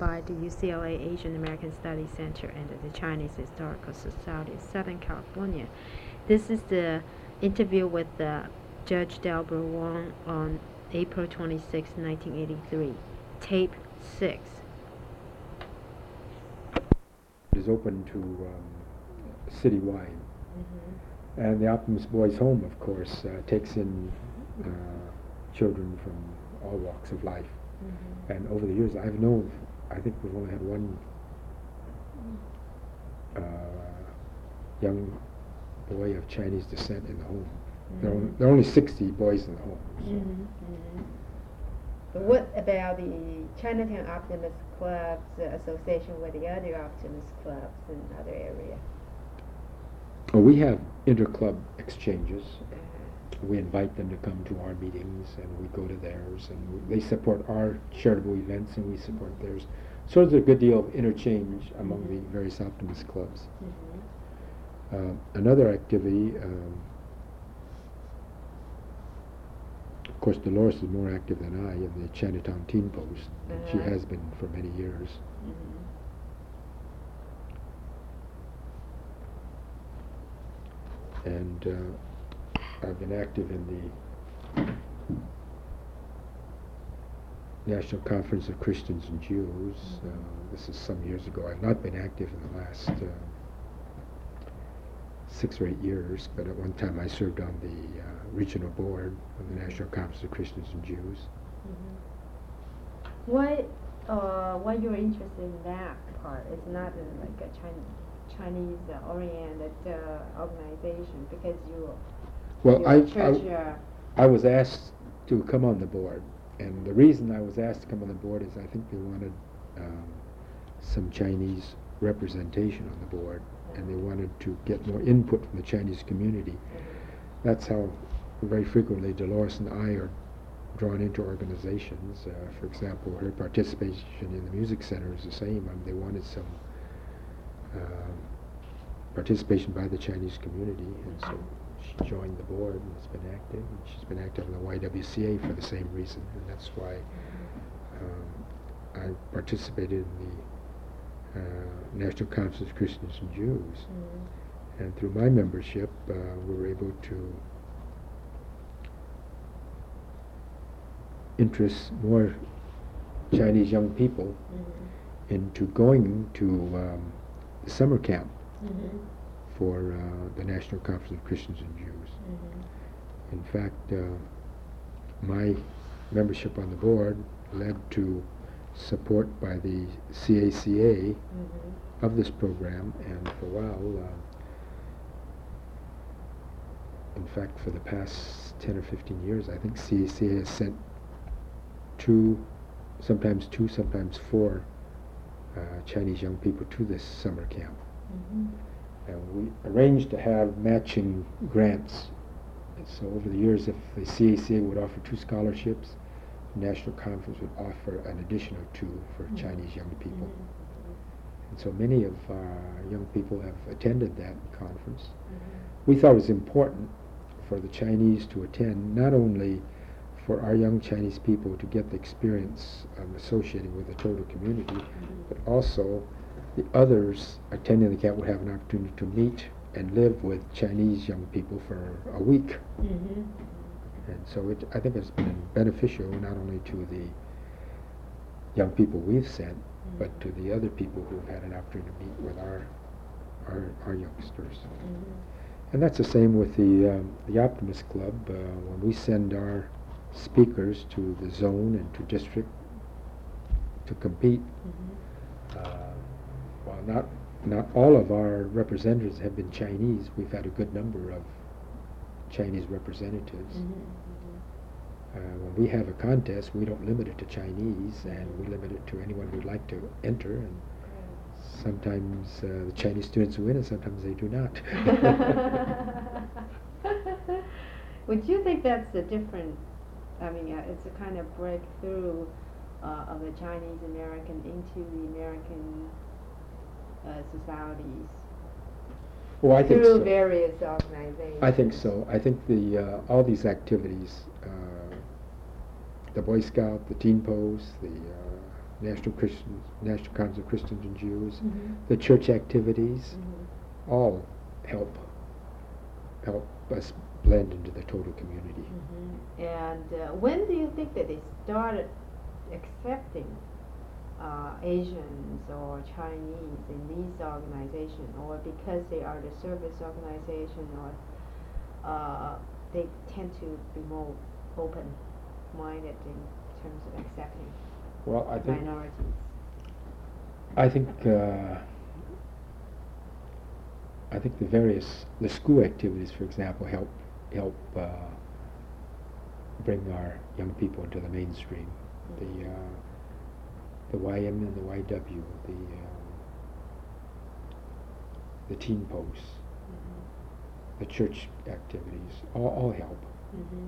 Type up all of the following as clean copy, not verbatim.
by the UCLA Asian American Studies Center and the Chinese Historical Society of Southern California. This is the interview with Judge Delbert Wong on April 26, 1983, tape 6. It is open to citywide. And the Optimist Boys Home, of course, takes in children from all walks of life. And over the years, I've known, I think we've only had one young boy of Chinese descent in the home. There are only 60 boys in the home. But what about the Chinatown Optimist Club's association with the other Optimist clubs in other areas? Well, we have inter-club exchanges. We invite them to come to our meetings, and we go to theirs, and they support our charitable events, and we support theirs. So there's a good deal of interchange among the various Optimist clubs. Another activity, of course, Dolores is more active than I in the Chinatown Teen Post. She has been for many years. And I've been active in the National Conference of Christians and Jews. This is some years ago. I've not been active in the last 6 or 8 years, but at one time I served on the regional board of the National Conference of Christians and Jews. Why you're interested in that part? It's not like a Chinese-oriented organization, because I was asked to come on the board, and the reason I was asked to come on the board is I think they wanted some Chinese representation on the board, and they wanted to get more input from the Chinese community. That's how very frequently Dolores and I are drawn into organizations. For example, her participation in the Music Center is the same. They wanted some participation by the Chinese community, and so she joined the board and has been active. And she's been active in the YWCA for the same reason, and that's why I participated in the National Conference of Christians and Jews. And through my membership, we were able to interest more Chinese young people into going to summer camp for the National Conference of Christians and Jews. In fact, my membership on the board led to support by the CACA of this program, and for a while, in fact, for the past 10 or 15 years, I think CACA has sent sometimes 4 Chinese young people to this summer camp. And we arranged to have matching grants. And so over the years, if the CACA would offer 2 scholarships, the National Conference would offer an additional 2 for Chinese young people. And so many of our young people have attended that conference. We thought it was important for the Chinese to attend, not only for our young Chinese people to get the experience of associating with the total community, but also the others attending the camp would have an opportunity to meet and live with Chinese young people for a week. And so I think it's been beneficial not only to the young people we've sent, but to the other people who've had an opportunity to meet with our youngsters. And that's the same with the Optimist Club. When we send our speakers to the zone and to district to compete, while not all of our representatives have been Chinese, we've had a good number of Chinese representatives. When we have a contest, we don't limit it to Chinese, and we limit it to anyone who'd like to enter, and sometimes the Chinese students win and sometimes they do not. Would you think that's a different, it's a kind of breakthrough of the Chinese American into the American societies? Well, I think through so. Various organizations. I think so. I think all these activities, the Boy Scout, the Teen Post, the National Council of Christians and Jews, Mm-hmm. the church activities, Mm-hmm. all help us blend into the total community. Mm-hmm. And when do you think that they started accepting Asians or Chinese in these organizations, or because they are the service organization, or they tend to be more open-minded in terms of accepting Well, minorities? I think the school activities, for example, help bring our young people into the mainstream. Mm-hmm. The YM and the YW, the teen posts, Mm-hmm. the church activities, all help. Mm-hmm.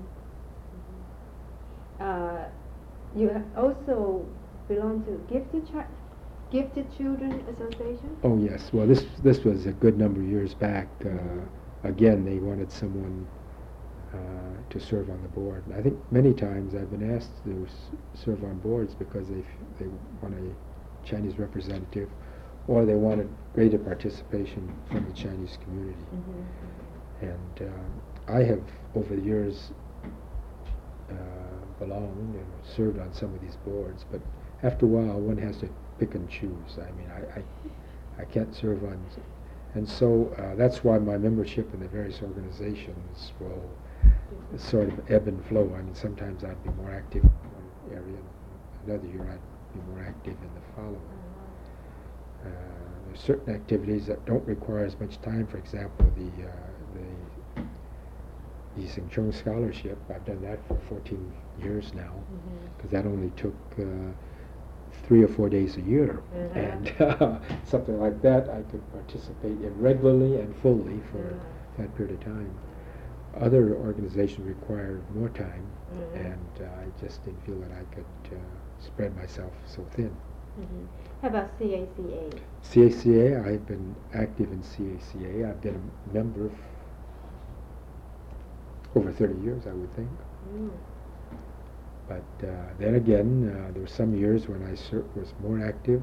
You also belong to Gifted Children Association? Oh yes. Well, this was a good number of years back. Mhm. Again, they wanted someone to serve on the board. And I think many times I've been asked to serve on boards because they want a Chinese representative, or they wanted greater participation from the Chinese community. Mm-hmm. And I have, over the years, belonged and served on some of these boards, but after a while one has to pick and choose. I mean, I can't serve on, and so that's why my membership in the various organizations will sort of ebb and flow. I mean, sometimes I'd be more active in one area, and another year I'd be more active in the following. There's certain activities that don't require as much time. For example, the Yi Sing Chung Scholarship. I've done that for 14 years now, because that only took 3 or 4 days a year, and something like that I could participate in regularly and fully for that period of time. Other organizations required more time, and I just didn't feel that I could spread myself so thin. Mm-hmm. How about CACA? CACA, I've been active in CACA. I've been a member over 30 years, I would think. Mm. But then again, there were some years when I was more active.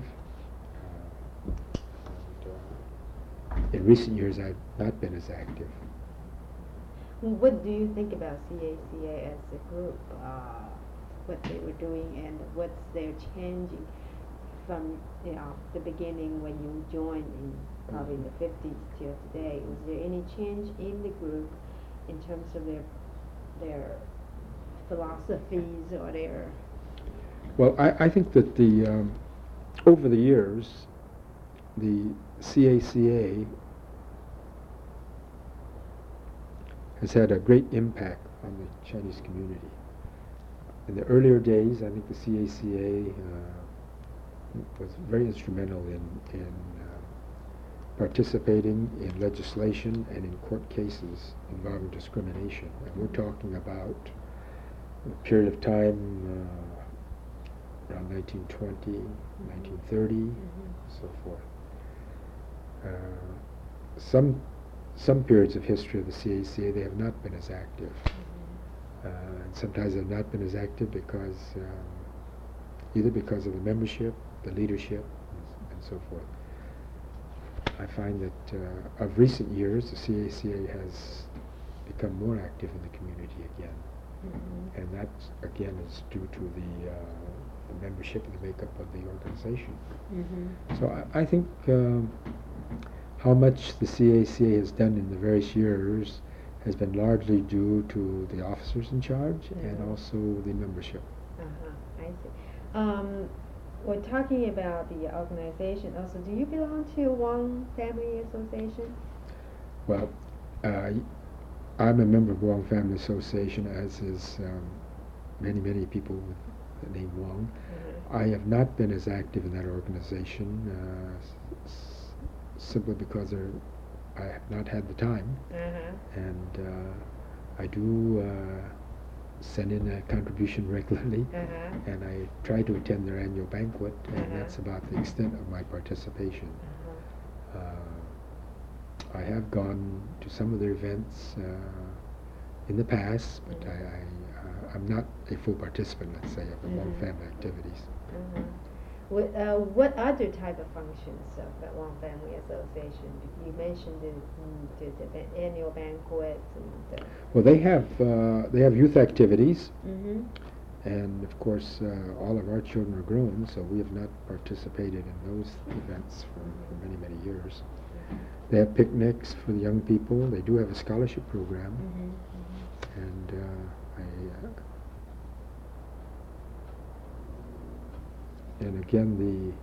And, in recent years, I've not been as active. What do you think about CACA as a group? What they were doing and what's their changing from the beginning when you joined in probably in the 50s till today? Was there any change in the group in terms of their philosophies or their? Well, I think that over the years, the CACA has had a great impact on the Chinese community. In the earlier days, I think the CACA was very instrumental in participating in legislation and in court cases involving discrimination. And we're talking about a period of time around 1920, 1930, so forth. Some periods of history of the CACA, they have not been as active. And sometimes they've not been as active because either because of the membership, the leadership, and so forth. I find that of recent years, the CACA has become more active in the community again. And that, again, is due to the membership and the makeup of the organization. So I think how much the CACA has done in the various years has been largely due to the officers in charge and also the membership. I see. We're talking about the organization also. Do you belong to Wong Family Association? Well, I'm a member of Wong Family Association, as is many people with the name Wong. I have not been as active in that organization simply because I have not had the time, and I do send in a contribution regularly, and I try to attend their annual banquet, and that's about the extent of my participation. I have gone to some of their events in the past, but I'm not a full participant, let's say, of the Wong family activities. What other type of functions of the Wong Family Association? You mentioned the annual banquets and. Well, they have youth activities, Mm-hmm. and of course, all of our children are grown, so we have not participated in those events for many, many years. They have picnics for the young people. They do have a scholarship program, Mm-hmm. and and again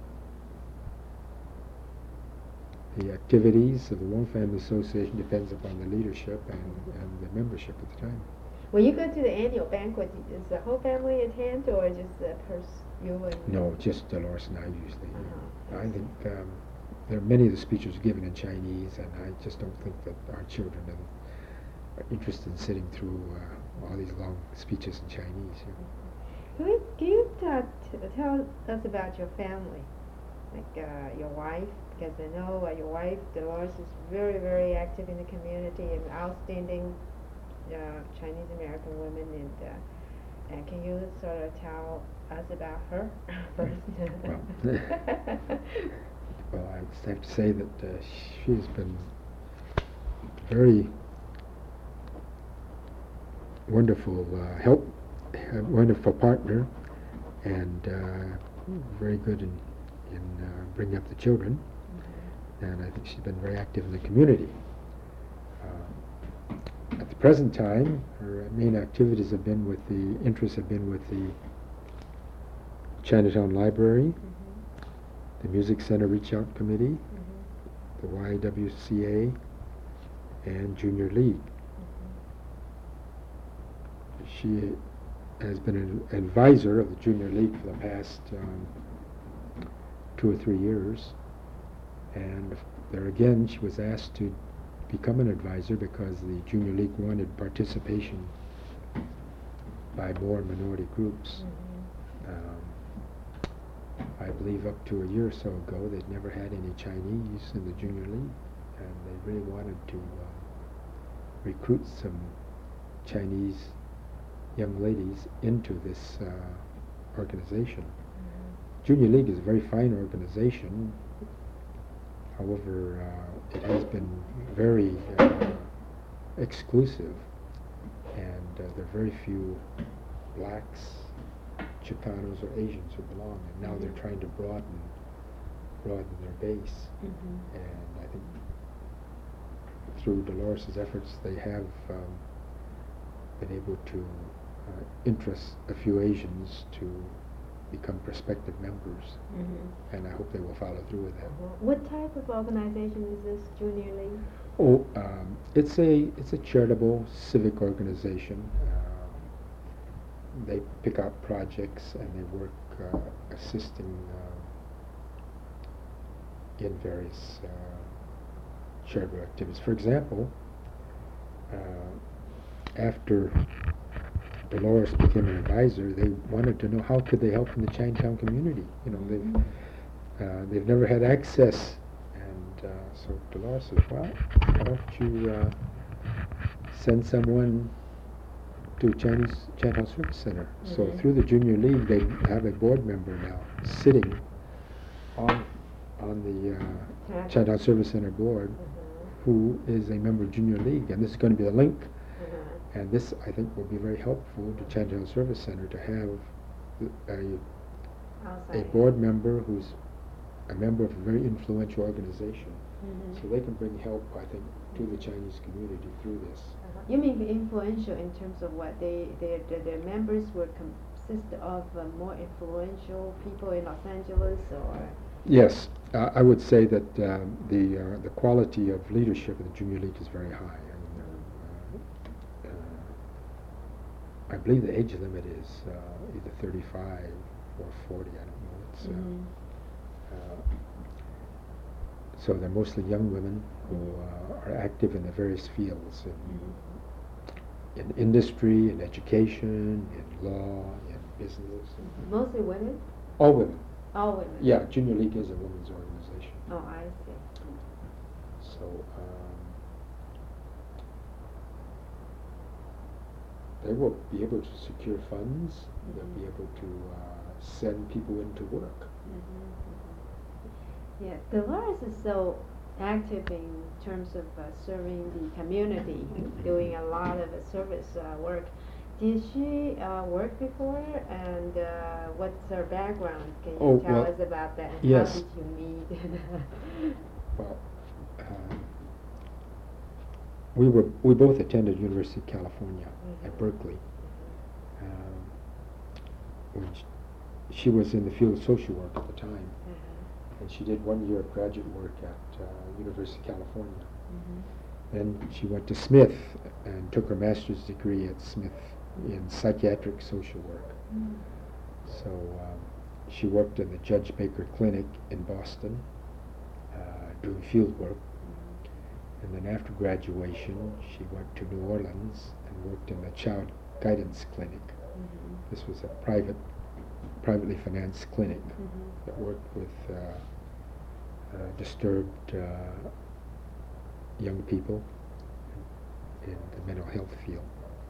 the activities of the Wong Family Association depends upon the leadership and the membership at the time. When you go to the annual banquet, is the whole family attend or just you and? No, just Dolores and I usually. Uh-huh. I think there are many of the speeches given in Chinese, and I just don't think that our children are interested in sitting through all these long speeches in Chinese. Can you tell us about your family, like your wife? Because I know your wife, Dolores, is very, very active in the community and outstanding Chinese American women. And can you sort of tell us about her first? Well, I have to say that she's been very wonderful help, a wonderful partner, and very good in bringing up the children. And I think she's been very active in the community. At the present time, her main activities have been with the Chinatown Library, the Music Center Reach Out Committee, the YWCA, and Junior League. She has been an advisor of the Junior League for the past 2 or 3 years, and there again she was asked to become an advisor because the Junior League wanted participation by more minority groups. I believe up to a year or so ago they'd never had any Chinese in the Junior League, and they really wanted to recruit some Chinese young ladies into this organization. Junior League is a very fine organization. However, it has been very exclusive, and there are very few blacks, Chicanos, or Asians who belong. And now they're trying to broaden their base. And I think through Dolores' efforts, they have been able to interest a few Asians to become prospective members, and I hope they will follow through with that. What type of organization is this Junior League? Oh, it's a charitable civic organization. They pick up projects and they work assisting in various charitable activities. For example, after Dolores became an advisor, they wanted to know how could they help in the Chinatown community. They've never had access, and so Dolores says, well, why don't you send someone to Chinatown Service Center. So through the Junior League, they have a board member now sitting on the Chinatown Service Center board, who is a member of Junior League, and this is going to be a link. And this, I think, will be very helpful to Chinatown Service Center to have a board member who's a member of a very influential organization. So they can bring help, I think, to the Chinese community through this. You mean influential in terms of what their members would consist of more influential people in Los Angeles, or? Yes, I would say that the quality of leadership in the Junior League is very high. I believe the age limit is either 35 or 40. I don't know. So they're mostly young women who are active in the various fields, in industry, in education, in law, in business. Mostly women? All women. All women? Yeah, Junior League is a women's organization. Oh, I see. So they will be able to secure funds. They'll be able to send people into work. Yeah, Dolores is so active in terms of serving the community, doing a lot of service work. Did she work before, and what's her background? Can you tell us about that? And yes. How did you meet? Well, we both attended University of California at Berkeley. When she was in the field of social work at the time, and she did 1 year of graduate work at University of California. Then she went to Smith and took her master's degree at Smith in psychiatric social work. So she worked in the Judge Baker Clinic in Boston, doing field work. And then after graduation, she went to New Orleans and worked in the Child Guidance Clinic. This was a privately financed clinic that worked with disturbed young people in the mental health field.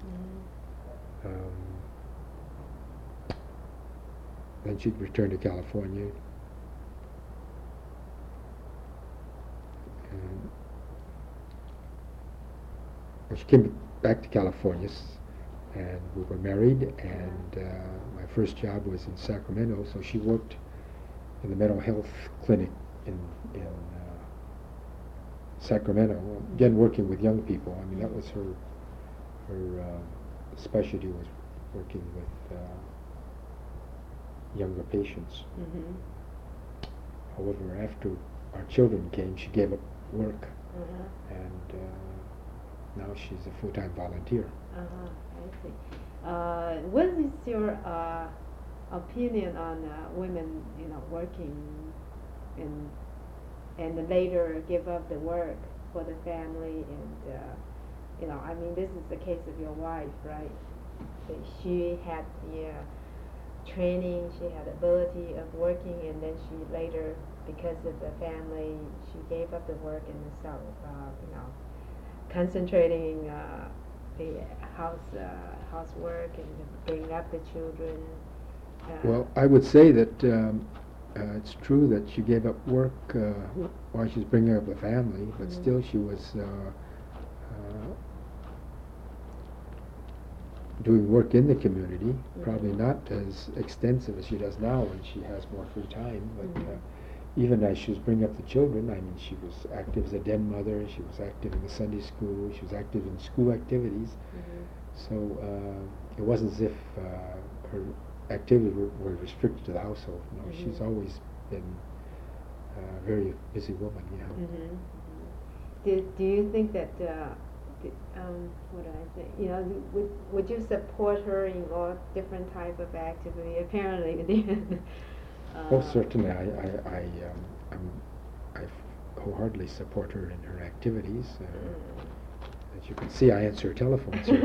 Then she returned to California, and she came back to California, and we were married, and my first job was in Sacramento, so she worked in the mental health clinic in Sacramento, again working with young people. I mean, that was her specialty, was working with younger patients. However, after our children came, she gave up work, and now she's a full-time volunteer. I see. What is your opinion on women, working and later give up the work for the family, and I mean, this is the case of your wife, right? So she had the training, she had ability of working, and then she later, because of the family, she gave up the work and started, concentrating the housework and bringing up the children. Well, I would say that it's true that she gave up work while she was bringing up the family, but still she was doing work in the community, probably not as extensive as she does now when she has more free time, but even as she was bringing up the children, I mean, she was active as a den mother, she was active in the Sunday school, she was active in school activities, so it wasn't as if her activities were restricted to the household. No, she's always been a very busy woman, Do you think that what do I say? Would you support her in all different type of activity? Apparently, oh, certainly. I wholeheartedly support her in her activities. As you can see, I answer telephones here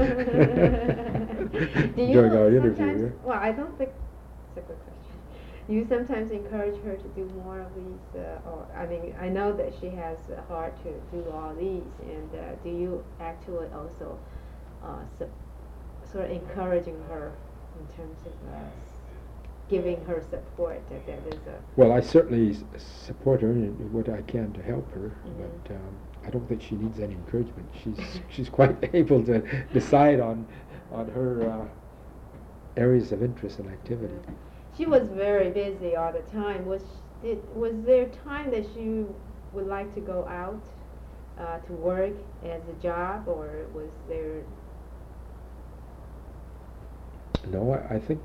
during our interview here. Well, I don't think it's a good question. You sometimes encourage her to do more of these, or I mean, I know that she has a heart to do all these, and do you actually also sort of encouraging her in terms of giving her support? That is a well, I certainly support her in what I can to help her, but I don't think she needs any encouragement. She's quite able to decide on her areas of interest and activity. She was very busy all the time. Was there time that she would like to go out to work as a job, or was there? No, I think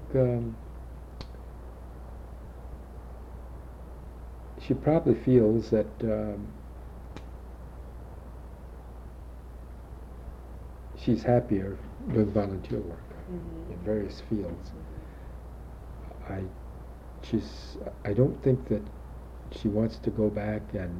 she probably feels that she's happier doing volunteer work in various fields. I don't think that she wants to go back and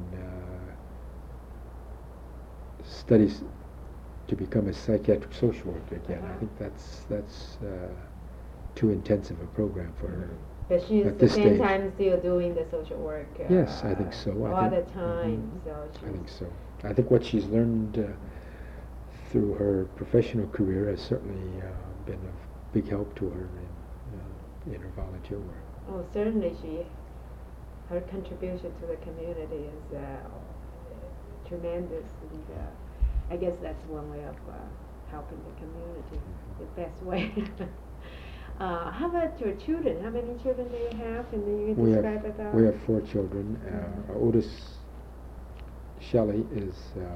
study to become a psychiatric social worker again. I think that's too intensive a program for her. But she's at at the this same stage. time still doing the social work. Yes, I think so. All the time. So I think so. I think what she's learned through her professional career has certainly been of big help to her in in her volunteer work. Oh, certainly her contribution to the community is tremendous, and I guess that's one way of helping the community, the best way. How about your children? How many children do you have? And then you can describe about. We have 4 children. Our oldest, Shelley, is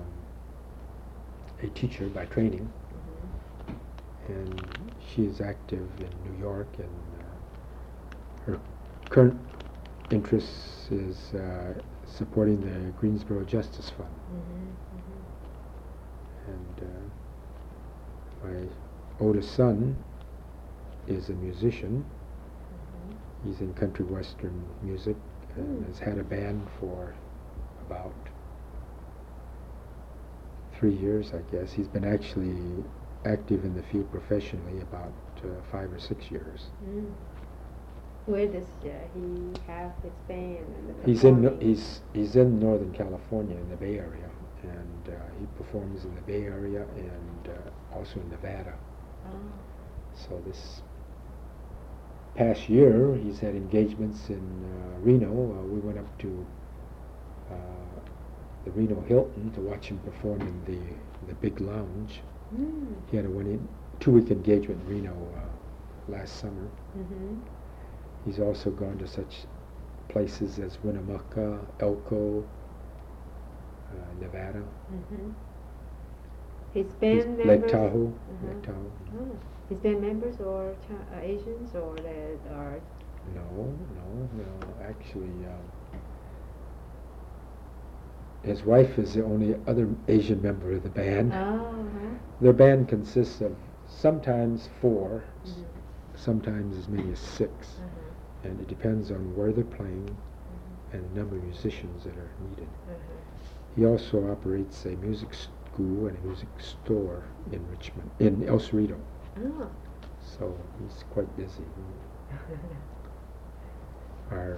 a teacher by training, and she is active in New York, and her current interest is supporting the Greensboro Justice Fund. And my oldest son is a musician. He's in country western music and has had a band for about 3 years, I guess. He's been actually active in the field professionally about 5 or 6 years. Where does he have his band? He's in Northern California, in the Bay Area, and he performs in the Bay Area and also in Nevada. So this past year, he's had engagements in Reno. We went up to the Reno Hilton to watch him perform in the big lounge. He had a 2-week engagement in Reno last summer. He's also gone to such places as Winnemucca, Elko, Nevada. His band members? Lake Tahoe. Lake Tahoe. His band members or Asians or that are? No. Actually, his wife is the only other Asian member of the band. Their band consists of sometimes 4, sometimes as many as 6. And it depends on where they're playing and the number of musicians that are needed. He also operates a music school and a music store in Richmond, in El Cerrito. So he's quite busy. Our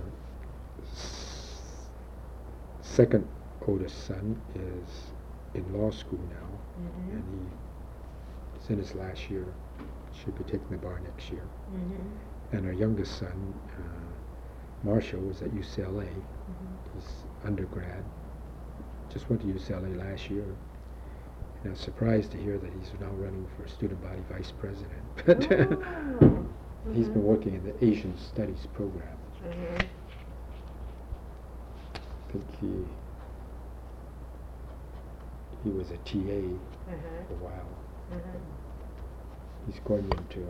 second oldest son is in law school now, and he's in his last year. Should be taking the bar next year. And our youngest son, Marshall, is at UCLA. He's undergrad. Just went to UCLA last year. And I was surprised to hear that he's now running for student body vice president. But he's been working in the Asian Studies program. I think he was a TA for a while. He's going into,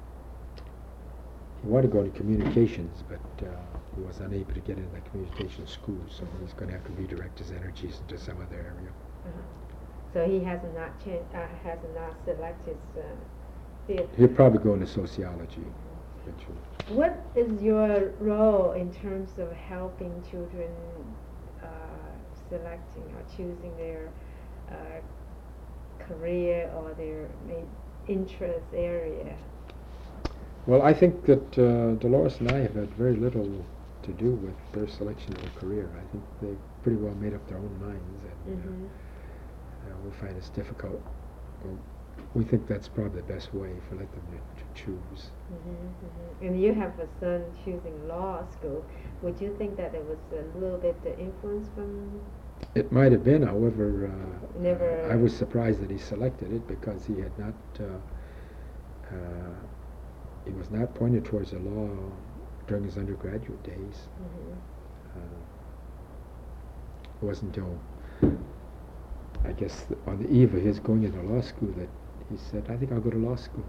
he wanted to go into communications, but he was unable to get into the communications school, so he's going to have to redirect his energies into some other area. So he has not selected field. He'll probably go into sociology eventually. What is your role in terms of helping children selecting or choosing their career or their interest area? Well, I think that Dolores and I have had very little to do with their selection of a career. I think they've pretty well made up their own minds, and we find it's difficult. We think that's probably the best way for let them to choose. And you have a son choosing law school. Would you think that it was a little bit the influence from? It might have been, however, I was surprised that he selected it because he had not, he was not pointed towards the law during his undergraduate days. It wasn't until, I guess, on the eve of his going into law school that he said, I think I'll go to law school.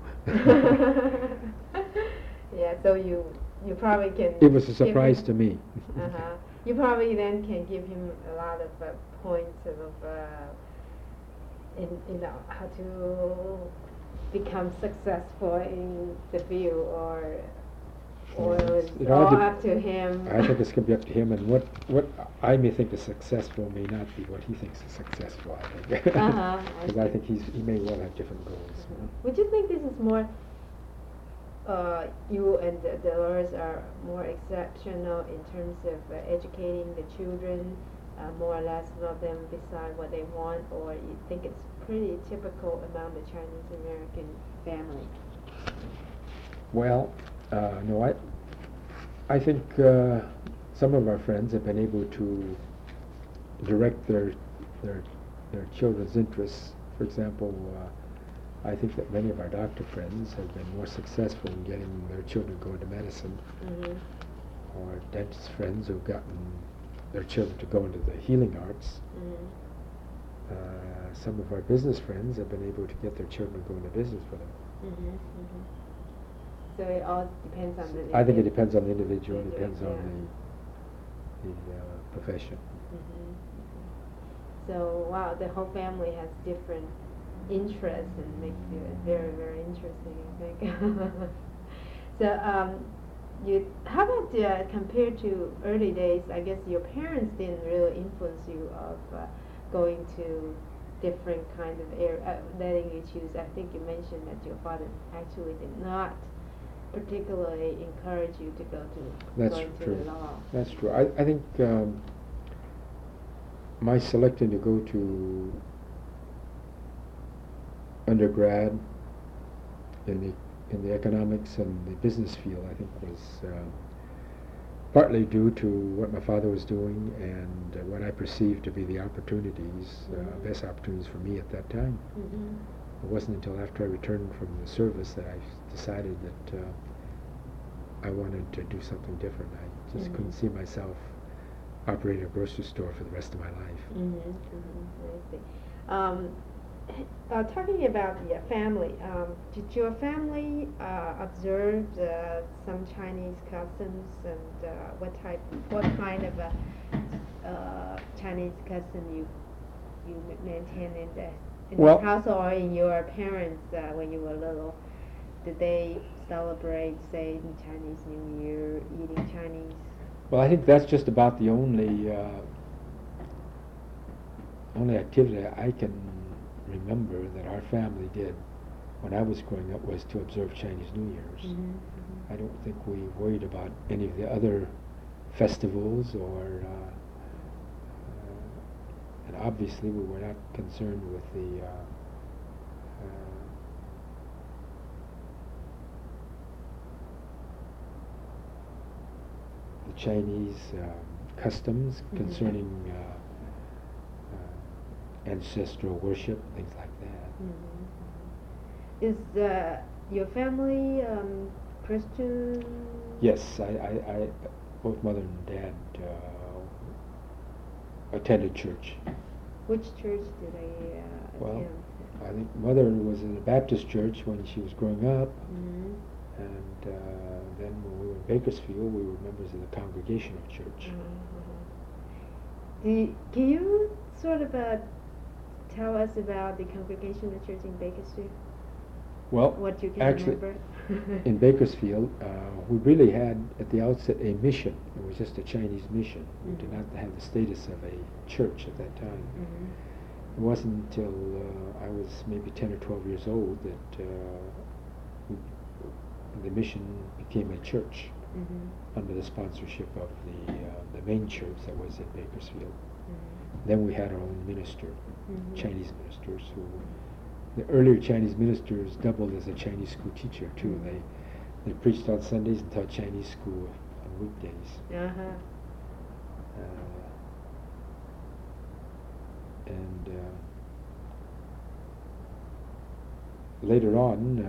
Yeah, so you probably can. It was a surprise to me. You probably then can give him a lot of points of, how to become successful in the field, or it's all up to him. I think it's going to be up to him, and what I may think is successful may not be what he thinks is successful, I think. Because I think he may well have different goals. Would you think this is more, you and Dolores are more exceptional in terms of educating the children, more or less let them decide what they want, or you think it's pretty typical among the Chinese American family? Well, No, I think some of our friends have been able to direct their children's interests. For example, I think that many of our doctor friends have been more successful in getting their children to go into medicine, or dentist friends who've gotten their children to go into the healing arts. Some of our business friends have been able to get their children to go into business with them. So it all depends on the. I think it depends on the individual. It depends on the profession. So wow, the whole family has different interests and makes it very, very interesting, I think. So how about compared to early days? I guess your parents didn't really influence you of going to different kind of area, letting you choose. I think you mentioned that your father actually did not particularly encourage you to go to the law. That's true. I think my selecting to go to undergrad in the economics and the business field, I think, was partly due to what my father was doing and what I perceived to be the opportunities, best opportunities for me at that time. It wasn't until after I returned from the service that I decided that I wanted to do something different. I just couldn't see myself operating a grocery store for the rest of my life. I see. Talking about your family, did your family observe some Chinese customs, and what kind of Chinese custom you maintain in the household or in your parents when you were little? Did they celebrate, say, Chinese New Year, eating Chinese? Well, I think that's just about the only activity I can remember that our family did when I was growing up was to observe Chinese New Year's. I don't think we worried about any of the other festivals, or and obviously we were not concerned with the Chinese customs concerning ancestral worship, things like that. Is your family Christian? Yes, I both mother and dad attended church. Which church did they attend? I think mother was in a Baptist church when she was growing up, and then when we were in Bakersfield, we were members of the Congregational Church. Can you sort of tell us about the Congregational Church in Bakersfield? Well, what you can actually, remember? in Bakersfield, we really had at the outset a mission. It was just a Chinese mission. We did not have the status of a church at that time. It wasn't until I was maybe 10 or 12 years old that the mission became a church under the sponsorship of the main church that was in Bakersfield. Then we had our own minister, Chinese ministers, who the earlier Chinese ministers doubled as a Chinese school teacher too. They preached on Sundays and taught Chinese school on weekdays. And later on,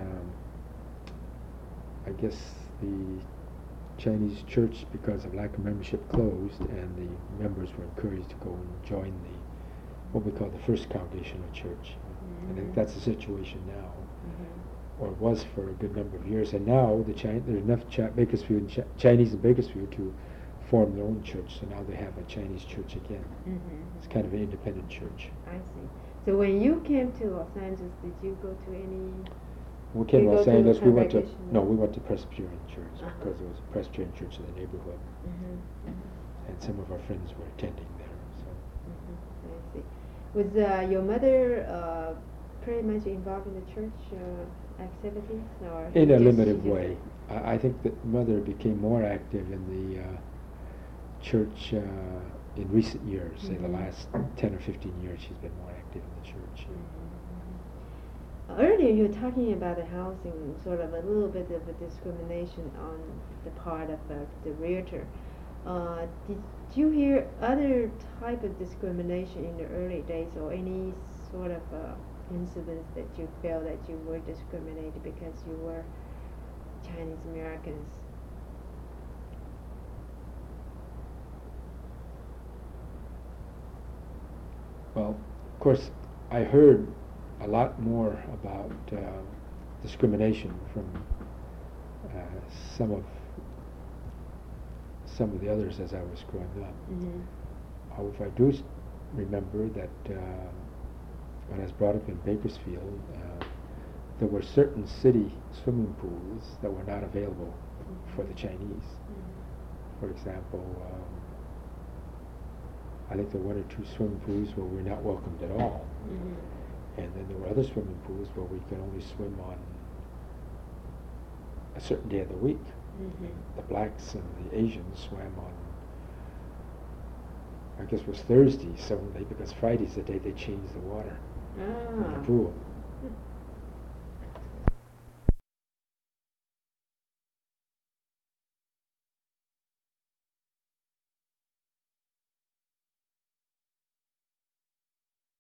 I guess the Chinese church, because of lack of membership, closed, and the members were encouraged to go and join what we call the First Congregational Church. And I think that's the situation now, or it was for a good number of years. And now there's enough Bakersfield Chinese in Bakersfield to form their own church. So now they have a Chinese church again. It's kind of an independent church. I see. So when you came to Los Angeles, did you go to any? We came to Los Angeles. We went to Presbyterian Church because there was a Presbyterian church in the neighborhood, and some of our friends were attending there. So. I see. Was your mother pretty much involved in the church activities, or in a limited way? I think that mother became more active in the church in recent years. Say the last 10 or 15 years, she's been more active in the church. Earlier you were talking about the housing, sort of a little bit of a discrimination on the part of the realtor. Did you hear other type of discrimination in the early days, or any sort of incidents that you felt that you were discriminated because you were Chinese Americans? Well, of course, I heard a lot more about discrimination from some of the others as I was growing up. Mm-hmm. However, I do remember that when I was brought up in Bakersfield, there were certain city swimming pools that were not available for the Chinese. Mm-hmm. For example, I think there were one or two swimming pools where we were not welcomed at all. Mm-hmm. And then there were other swimming pools where we could only swim on a certain day of the week. Mm-hmm. The blacks and the Asians swam on, I guess it was Thursday suddenly, because Friday's the day they changed the water in the Ah. pool.